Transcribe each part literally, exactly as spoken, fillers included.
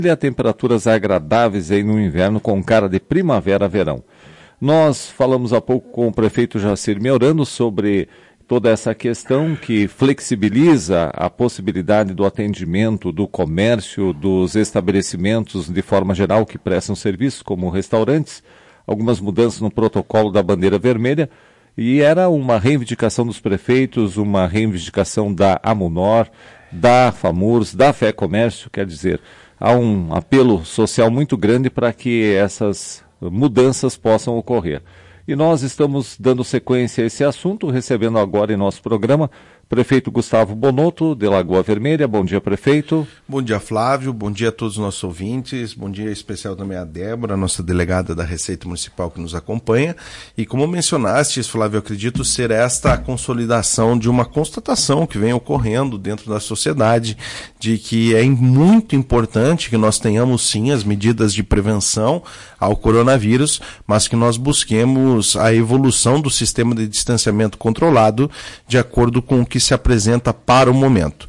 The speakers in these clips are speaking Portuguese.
a temperaturas agradáveis aí no inverno com cara de primavera-verão. Nós falamos há pouco com o prefeito Jacir Meorano sobre toda essa questão que flexibiliza a possibilidade do atendimento do comércio, dos estabelecimentos de forma geral que prestam serviços, como restaurantes, algumas mudanças no protocolo da bandeira vermelha, e era uma reivindicação dos prefeitos, uma reivindicação da AMUNOR, da FAMURS, da Fé Comércio, quer dizer, há um apelo social muito grande para que essas mudanças possam ocorrer. E nós estamos dando sequência a esse assunto, recebendo agora em nosso programa prefeito Gustavo Bonotto, de Lagoa Vermelha. Bom dia, prefeito. Bom dia, Flávio. Bom dia a todos os nossos ouvintes. Bom dia especial também a Débora, nossa delegada da Receita Municipal que nos acompanha. E como mencionaste, Flávio, eu acredito ser esta a consolidação de uma constatação que vem ocorrendo dentro da sociedade, de que é muito importante que nós tenhamos sim as medidas de prevenção ao coronavírus, mas que nós busquemos a evolução do sistema de distanciamento controlado de acordo com o que se apresenta para o momento.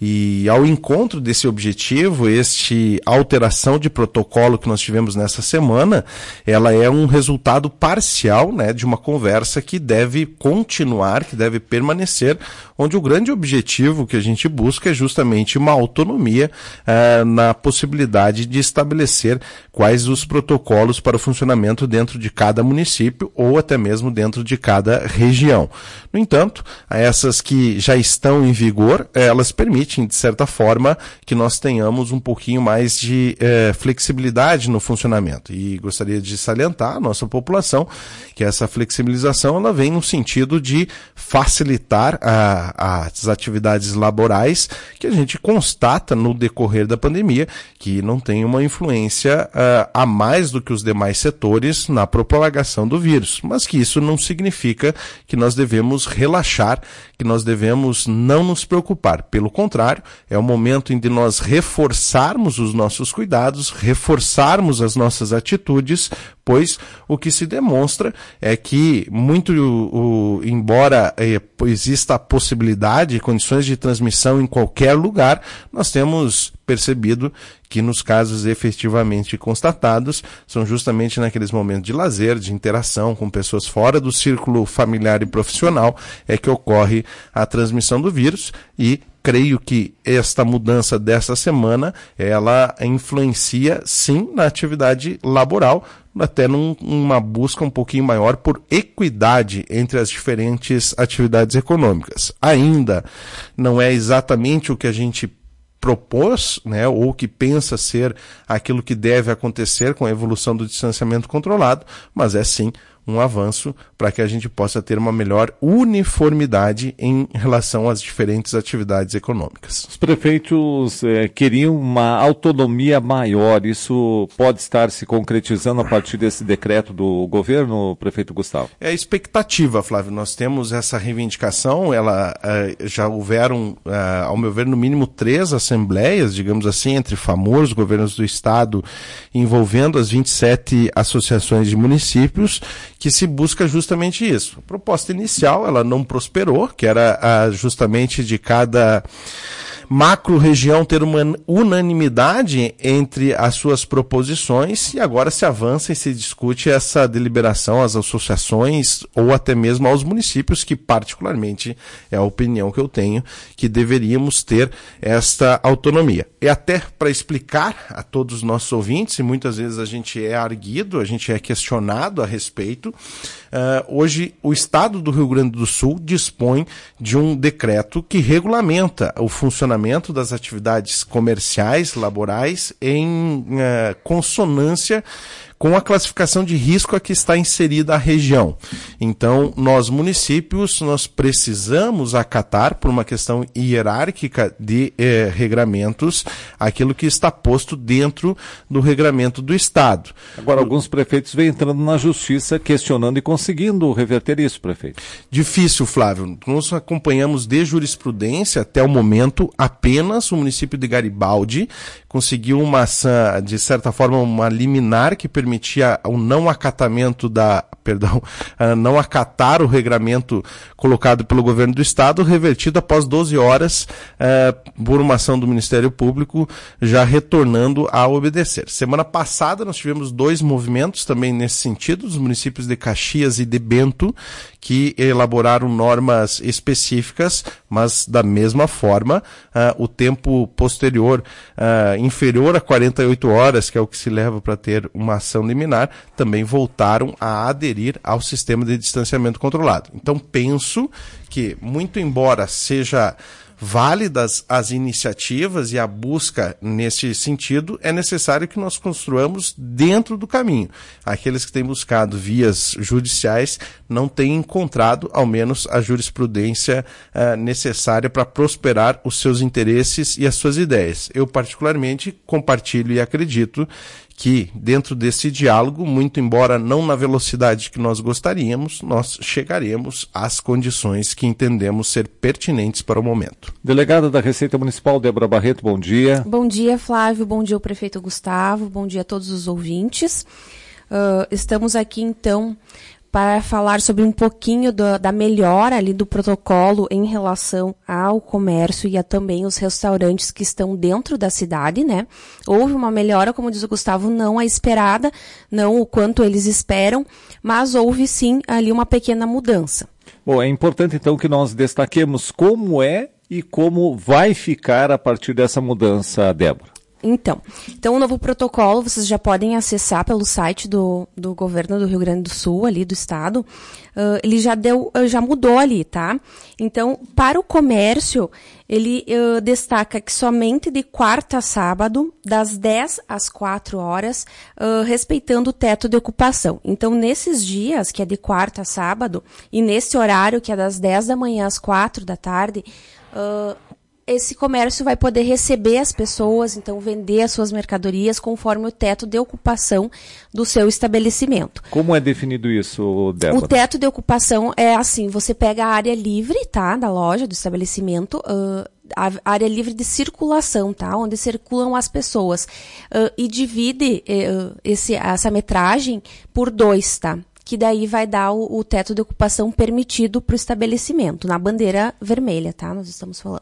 E ao encontro desse objetivo, este alteração de protocolo que nós tivemos nessa semana, ela é um resultado parcial, né, de uma conversa que deve continuar, que deve permanecer, onde o grande objetivo que a gente busca é justamente uma autonomia uh, na possibilidade de estabelecer quais os protocolos para o funcionamento dentro de cada município ou até mesmo dentro de cada região. No entanto, essas que já estão em vigor, elas permitem, de certa forma, que nós tenhamos um pouquinho mais de eh, flexibilidade no funcionamento. E gostaria de salientar à nossa população que essa flexibilização ela vem no sentido de facilitar a, as atividades laborais que a gente constata no decorrer da pandemia, que não tem uma influência uh, a mais do que os demais setores na propagação do vírus, mas que isso não significa que nós devemos relaxar, que nós devemos não nos preocupar. Pelo contrário, é o momento em que nós reforçarmos os nossos cuidados, reforçarmos as nossas atitudes, pois o que se demonstra é que, muito o, o, embora eh, exista a possibilidade, condições de transmissão em qualquer lugar, nós temos percebido que nos casos efetivamente constatados, são justamente naqueles momentos de lazer, de interação com pessoas fora do círculo familiar e profissional, é que ocorre a transmissão do vírus e creio que esta mudança dessa semana, ela influencia sim na atividade laboral, até num, numa busca um pouquinho maior por equidade entre as diferentes atividades econômicas. Ainda não é exatamente o que a gente propôs, né, ou que pensa ser aquilo que deve acontecer com a evolução do distanciamento controlado, mas é sim um avanço para que a gente possa ter uma melhor uniformidade em relação às diferentes atividades econômicas. Os prefeitos eh, queriam uma autonomia maior. Isso pode estar se concretizando a partir desse decreto do governo, prefeito Gustavo? É a expectativa, Flávio. Nós temos essa reivindicação, ela uh, já houveram, uh, ao meu ver, no mínimo três assembleias, digamos assim, entre FAMURS, governos do estado, envolvendo as vinte e sete associações de municípios, que se busca justamente isso. A proposta inicial, ela não prosperou, que era a, justamente de cada macro-região ter uma unanimidade entre as suas proposições, e agora se avança e se discute essa deliberação às associações ou até mesmo aos municípios, que particularmente é a opinião que eu tenho, que deveríamos ter esta autonomia. E até para explicar a todos os nossos ouvintes, e muitas vezes a gente é arguido, a gente é questionado a respeito, uh, hoje o Estado do Rio Grande do Sul dispõe de um decreto que regulamenta o funcionamento das atividades comerciais, laborais, em uh, consonância com a classificação de risco a que está inserida a região. Então, nós municípios, nós precisamos acatar, por uma questão hierárquica de eh, regramentos, aquilo que está posto dentro do regramento do Estado. Agora, alguns prefeitos vêm entrando na justiça, questionando e conseguindo reverter isso, prefeito. Difícil, Flávio. Nós acompanhamos de jurisprudência, até o momento, apenas o município de Garibaldi conseguiu uma, de certa forma, uma liminar que permitia o não acatamento da perdão, uh, não acatar o regramento colocado pelo governo do estado, revertido após doze horas uh, por uma ação do Ministério Público, já retornando a obedecer. Semana passada nós tivemos dois movimentos também nesse sentido, os municípios de Caxias e de Bento, que elaboraram normas específicas, mas da mesma forma, uh, o tempo posterior, uh, inferior a quarenta e oito horas, que é o que se leva para ter uma ação liminar, também voltaram a aderir ao sistema de distanciamento controlado. Então, penso que, muito embora seja válidas as iniciativas e a busca nesse sentido, é necessário que nós construamos dentro do caminho. Aqueles que têm buscado vias judiciais não têm encontrado, ao menos, a jurisprudência uh, necessária para prosperar os seus interesses e as suas ideias. Eu, particularmente, compartilho e acredito que, dentro desse diálogo, muito embora não na velocidade que nós gostaríamos, nós chegaremos às condições que entendemos ser pertinentes para o momento. Delegada da Receita Municipal, Débora Barreto, bom dia. Bom dia, Flávio, bom dia ao prefeito Gustavo, bom dia a todos os ouvintes. Uh, estamos aqui, então, para falar sobre um pouquinho do, da melhora ali do protocolo em relação ao comércio e a também os restaurantes que estão dentro da cidade, né? Houve uma melhora, como diz o Gustavo, não a esperada, não o quanto eles esperam, mas houve sim ali uma pequena mudança. Bom, é importante então que nós destaquemos como é e como vai ficar a partir dessa mudança, Débora. Então, então o novo protocolo vocês já podem acessar pelo site do, do governo do Rio Grande do Sul, ali do estado. Uh, ele já deu, uh, já mudou ali, tá? Então, para o comércio, ele uh, destaca que somente de quarta a sábado, das dez às quatro horas, uh, respeitando o teto de ocupação. Então, nesses dias, que é de quarta a sábado, e nesse horário, que é das dez da manhã às quatro da tarde, uh, esse comércio vai poder receber as pessoas, então vender as suas mercadorias conforme o teto de ocupação do seu estabelecimento. Como é definido isso, Débora? O teto de ocupação é assim, você pega a área livre, tá, da loja, do estabelecimento, uh, a área livre de circulação, tá, onde circulam as pessoas, uh, e divide uh, esse, essa metragem por dois, tá? Que daí vai dar o, o teto de ocupação permitido para o estabelecimento, na bandeira vermelha, tá, nós estamos falando.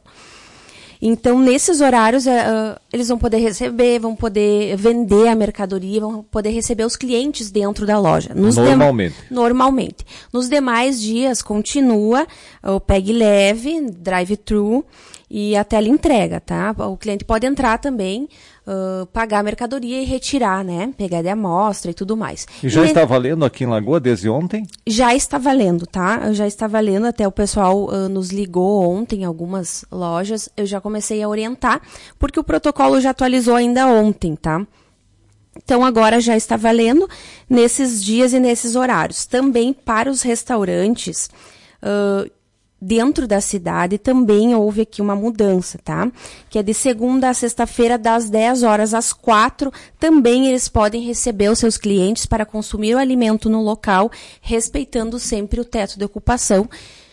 Então, nesses horários, uh, eles vão poder receber, vão poder vender a mercadoria, vão poder receber os clientes dentro da loja. Nos normalmente. Dem- normalmente. Nos demais dias, continua o pegue leve, drive-thru e a teleentrega, tá? O cliente pode entrar também, uh, pagar a mercadoria e retirar, né? Pegar de amostra e tudo mais. E já e está valendo aqui em Lagoa desde ontem? Já está valendo, tá? Já está valendo, até o pessoal uh, nos ligou ontem, algumas lojas, eu já comecei a orientar, porque o protocolo já atualizou ainda ontem, tá? Então, agora já está valendo nesses dias e nesses horários. Também para os restaurantes, uh, dentro da cidade, também houve aqui uma mudança, tá? Que é de segunda a sexta-feira, das dez horas às quatro, também eles podem receber os seus clientes para consumir o alimento no local, respeitando sempre o teto de ocupação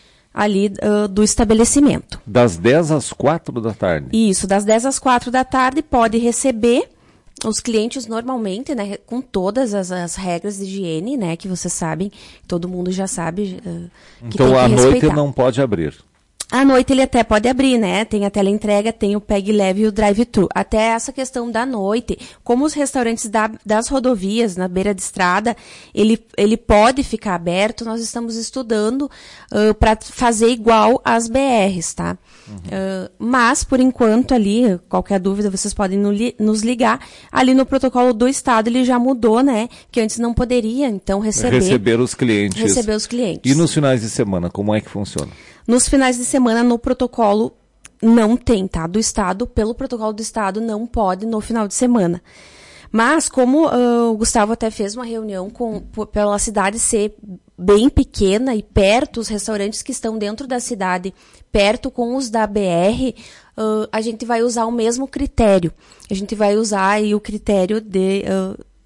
ali uh, do estabelecimento. Das dez às quatro da tarde? Isso, das dez às quatro da tarde pode receber os clientes normalmente, né, com todas as, as regras de higiene, né, que vocês sabem, todo mundo já sabe uh, que então, tem que à respeitar. noite não pode abrir? À noite ele até pode abrir, né? Tem a teleentrega, tem o pegue leve e o drive-thru. Até essa questão da noite, como os restaurantes da, das rodovias, na beira de estrada, ele, ele pode ficar aberto, nós estamos estudando uh, para fazer igual às B Rs, tá? Uhum. Uh, mas, por enquanto, ali, qualquer dúvida, vocês podem no li, nos ligar. Ali no protocolo do Estado, ele já mudou, né? Que antes não poderia, então, receber... Receber os clientes. Receber os clientes. E nos finais de semana, como é que funciona? Nos finais de semana, no protocolo, não tem, tá? Do Estado, pelo protocolo do Estado, não pode no final de semana. Mas, como uh, o Gustavo até fez uma reunião com, p- pela cidade ser bem pequena e perto, os restaurantes que estão dentro da cidade, perto com os da B R, uh, a gente vai usar o mesmo critério. A gente vai usar aí o critério de... Uh,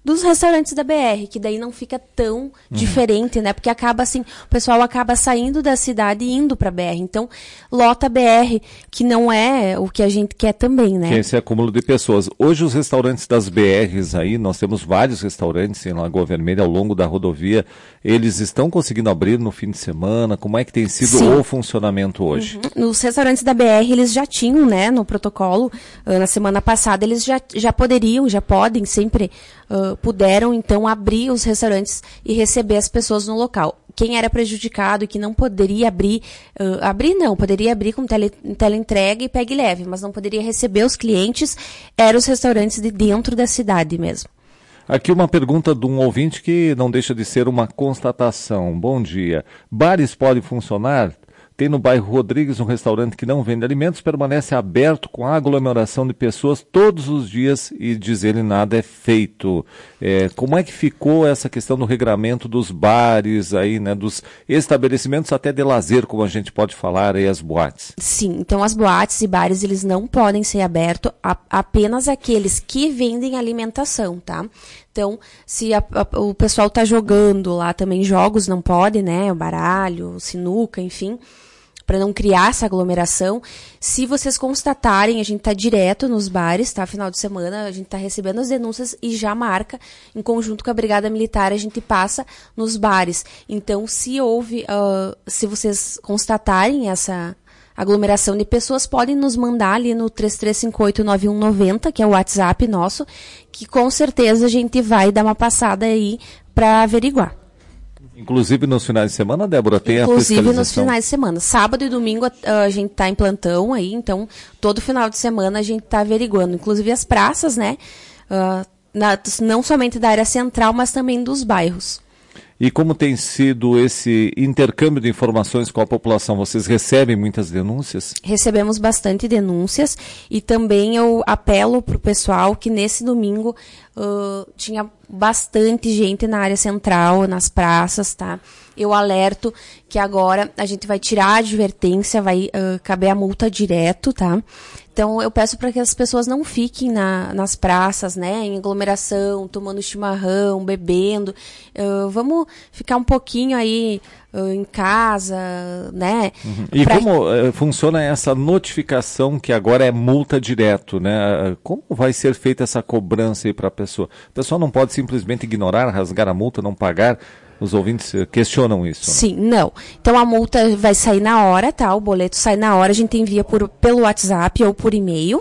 dos restaurantes da B R, que daí não fica tão uhum. diferente, né? Porque acaba assim, o pessoal acaba saindo da cidade e indo para a B R. Então, lota a B R, que não é o que a gente quer também, né? Que é esse acúmulo de pessoas. Hoje os restaurantes das B Rs aí, nós temos vários restaurantes em Lagoa Vermelha ao longo da rodovia, eles estão conseguindo abrir no fim de semana? Como é que tem sido Sim. o funcionamento hoje? Uhum. Os restaurantes da B R, eles já tinham, né, no protocolo, uh, na semana passada, eles já, já poderiam, já podem sempre... Uh, puderam, então, abrir os restaurantes e receber as pessoas no local. Quem era prejudicado e que não poderia abrir, uh, abrir não, poderia abrir com tele, teleentrega e pegue e leve, mas não poderia receber os clientes, eram os restaurantes de dentro da cidade mesmo. Aqui uma pergunta de um ouvinte que não deixa de ser uma constatação. Bom dia. Bares podem funcionar? Tem no bairro Rodrigues um restaurante que não vende alimentos, permanece aberto com aglomeração de pessoas todos os dias e, diz ele, nada é feito. É, como é que ficou essa questão do regramento dos bares, aí, né, dos estabelecimentos até de lazer, como a gente pode falar, aí, as boates? Sim, então as boates e bares, eles não podem ser abertos, a, apenas aqueles que vendem alimentação, tá? Então, se a, a, o pessoal está jogando lá também jogos, não pode, né? O baralho, sinuca, enfim, para não criar essa aglomeração. Se vocês constatarem, a gente está direto nos bares, tá? Final de semana, a gente está recebendo as denúncias e já marca, em conjunto com a Brigada Militar, a gente passa nos bares. Então, se houve, uh, se vocês constatarem essa aglomeração de pessoas, podem nos mandar ali no três três cinco oito nove um nove zero, que é o WhatsApp nosso, que com certeza a gente vai dar uma passada aí para averiguar. Inclusive nos finais de semana, Débora, tem Inclusive, a fiscalização? Inclusive nos finais de semana. Sábado e domingo a, a gente está em plantão aí, então todo final de semana a gente está averiguando. Inclusive as praças, né? Uh, na, não somente da área central, mas também dos bairros. E como tem sido esse intercâmbio de informações com a população? Vocês recebem muitas denúncias? Recebemos bastante denúncias e também eu apelo para o pessoal que nesse domingo uh, tinha bastante gente na área central, nas praças, tá? Eu alerto que agora a gente vai tirar a advertência, vai uh, caber a multa direto, tá? Então, eu peço para que as pessoas não fiquem na, nas praças, né, em aglomeração, tomando chimarrão, bebendo. Uh, vamos ficar um pouquinho aí uh, em casa, né? Uhum. E pra... como uh, funciona essa notificação que agora é multa direto, né? Como vai ser feita essa cobrança aí para a pessoa? A pessoa não pode simplesmente ignorar, rasgar a multa, não pagar? Os ouvintes questionam isso. Sim, né? Não. Então a multa vai sair na hora, tá? O boleto sai na hora, a gente envia por, pelo WhatsApp ou por e-mail.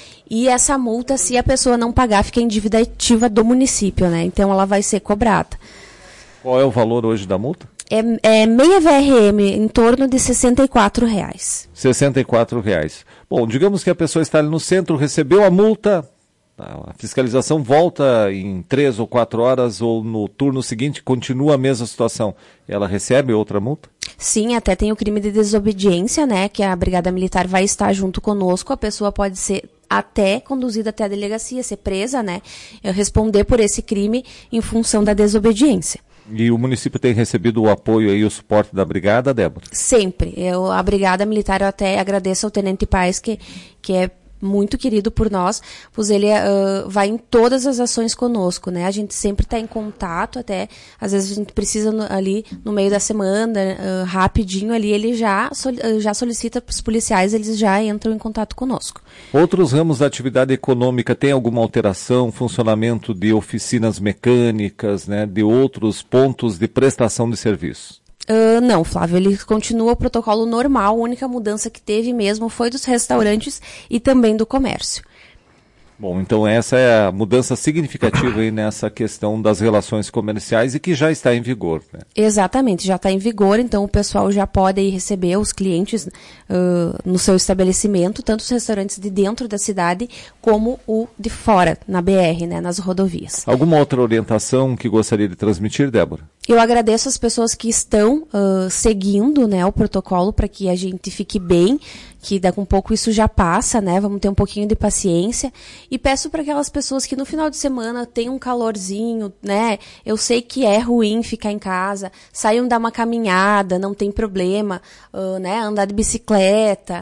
E essa multa, se a pessoa não pagar, fica em dívida ativa do município, né? Então ela vai ser cobrada. Qual é o valor hoje da multa? É, é meia V R M, em torno de sessenta e quatro reais. sessenta e quatro reais. Bom, digamos que a pessoa está ali no centro, recebeu a multa. A fiscalização volta em três ou quatro horas ou no turno seguinte continua a mesma situação. Ela recebe outra multa? Sim, até tem o crime de desobediência, né? Que a Brigada Militar vai estar junto conosco. A pessoa pode ser até conduzida até a delegacia, ser presa, né? Responder por esse crime em função da desobediência. E o município tem recebido o apoio e o suporte da Brigada, Débora? Sempre. Eu, a Brigada Militar, eu até agradeço ao Tenente Paes, que, que é muito querido por nós, pois ele uh, vai em todas as ações conosco, né? A gente sempre está em contato, até às vezes a gente precisa no, ali no meio da semana, uh, rapidinho ali, ele já, soli- já solicita para os policiais, eles já entram em contato conosco. Outros ramos da atividade econômica tem alguma alteração, funcionamento de oficinas mecânicas, né? De outros pontos de prestação de serviços? Uh, não, Flávio, ele continua o protocolo normal, a única mudança que teve mesmo foi dos restaurantes e também do comércio. Bom, então essa é a mudança significativa aí nessa questão das relações comerciais e que já está em vigor, né? Exatamente, já está em vigor, então o pessoal já pode ir receber os clientes uh, no seu estabelecimento, tanto os restaurantes de dentro da cidade como o de fora, na B R, né, nas rodovias. Alguma outra orientação que gostaria de transmitir, Débora? Eu agradeço as pessoas que estão uh, seguindo, né, o protocolo para que a gente fique bem, que daqui a um pouco isso já passa, né? Vamos ter um pouquinho de paciência. E peço para aquelas pessoas que no final de semana tem um calorzinho, né? Eu sei que é ruim ficar em casa, saiam dar uma caminhada, não tem problema, uh, né? Andar de bicicleta.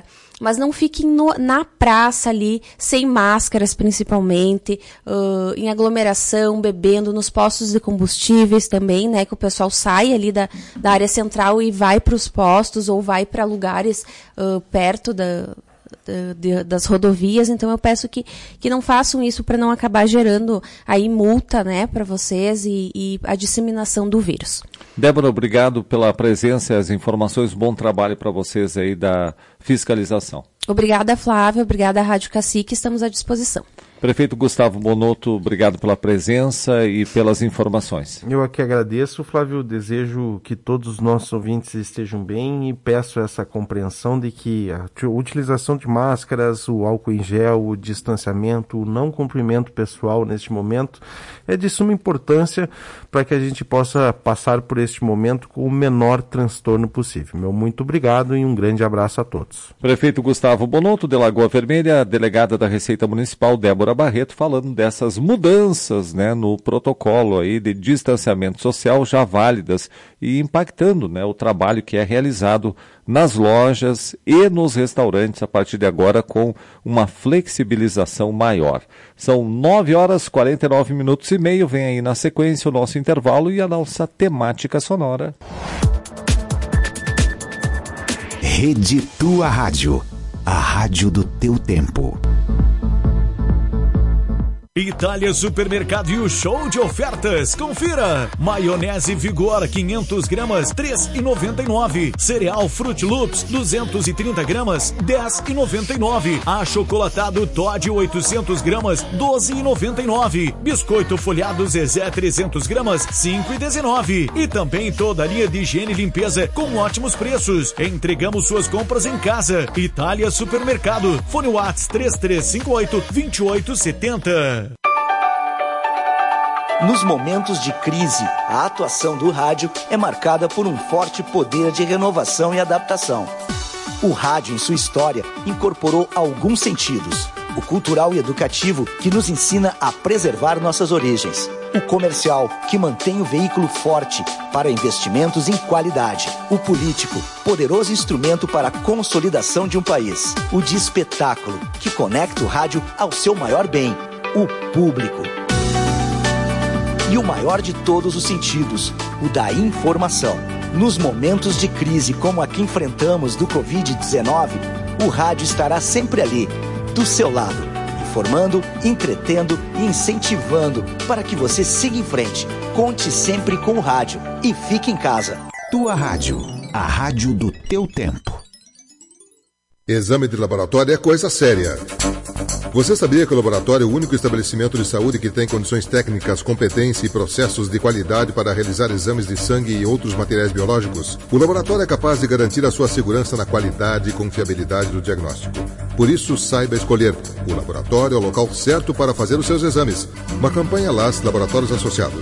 mas não fiquem no, na praça ali, sem máscaras principalmente, uh, em aglomeração, bebendo, nos postos de combustíveis também, né, que o pessoal sai ali da, da área central e vai para os postos ou vai para lugares uh, perto da... De, de, das rodovias, então eu peço que, que não façam isso para não acabar gerando aí multa, né, para vocês e, e a disseminação do vírus. Débora, obrigado pela presença e as informações, bom trabalho para vocês aí da fiscalização. Obrigada, Flávia, obrigada à Rádio Cacique, estamos à disposição. Prefeito Gustavo Bonotto, obrigado pela presença e pelas informações. Eu aqui agradeço, Flávio, desejo que todos os nossos ouvintes estejam bem e peço essa compreensão de que a utilização de máscaras, o álcool em gel, o distanciamento, o não cumprimento pessoal neste momento é de suma importância para que a gente possa passar por este momento com o menor transtorno possível. Meu muito obrigado e um grande abraço a todos. Prefeito Gustavo Bonotto, de Lagoa Vermelha, delegada da Receita Municipal, Débora Barreto, falando dessas mudanças, né, no protocolo aí de distanciamento social já válidas e impactando, né, o trabalho que é realizado nas lojas e nos restaurantes a partir de agora com uma flexibilização maior. São nove horas, quarenta e nove minutos e meio, vem aí na sequência o nosso intervalo e a nossa temática sonora. Rede Tua Rádio, a rádio do teu tempo. Itália Supermercado e o show de ofertas. Confira. Maionese Vigor quinhentas gramas, três reais e noventa e nove centavos. Cereal Fruit Loops duzentas e trinta gramas, dez reais e noventa e nove centavos. Achocolatado Toddy oitocentas gramas, doze reais e noventa e nove centavos. Biscoito folhado Zezé trezentas gramas, cinco reais e dezenove centavos. E também toda a linha de higiene e limpeza com ótimos preços. Entregamos suas compras em casa. Itália Supermercado. Fone WhatsApp três três cinco oito, dois oito sete zero. Nos momentos de crise, a atuação do rádio é marcada por um forte poder de renovação e adaptação. O rádio, em sua história, incorporou alguns sentidos. O cultural e educativo, que nos ensina a preservar nossas origens. O comercial, que mantém o veículo forte para investimentos em qualidade. O político, poderoso instrumento para a consolidação de um país. O de espetáculo, que conecta o rádio ao seu maior bem, o público. E o maior de todos os sentidos, o da informação. Nos momentos de crise como a que enfrentamos do covid dezenove, o rádio estará sempre ali, do seu lado, informando, entretendo e incentivando para que você siga em frente. Conte sempre com o rádio e fique em casa. Tua Rádio, a rádio do teu tempo. Exame de laboratório é coisa séria. Você sabia que o laboratório é o único estabelecimento de saúde que tem condições técnicas, competência e processos de qualidade para realizar exames de sangue e outros materiais biológicos? O laboratório é capaz de garantir a sua segurança na qualidade e confiabilidade do diagnóstico. Por isso, saiba escolher. O laboratório é o local certo para fazer os seus exames. Uma campanha L A S Laboratórios Associados.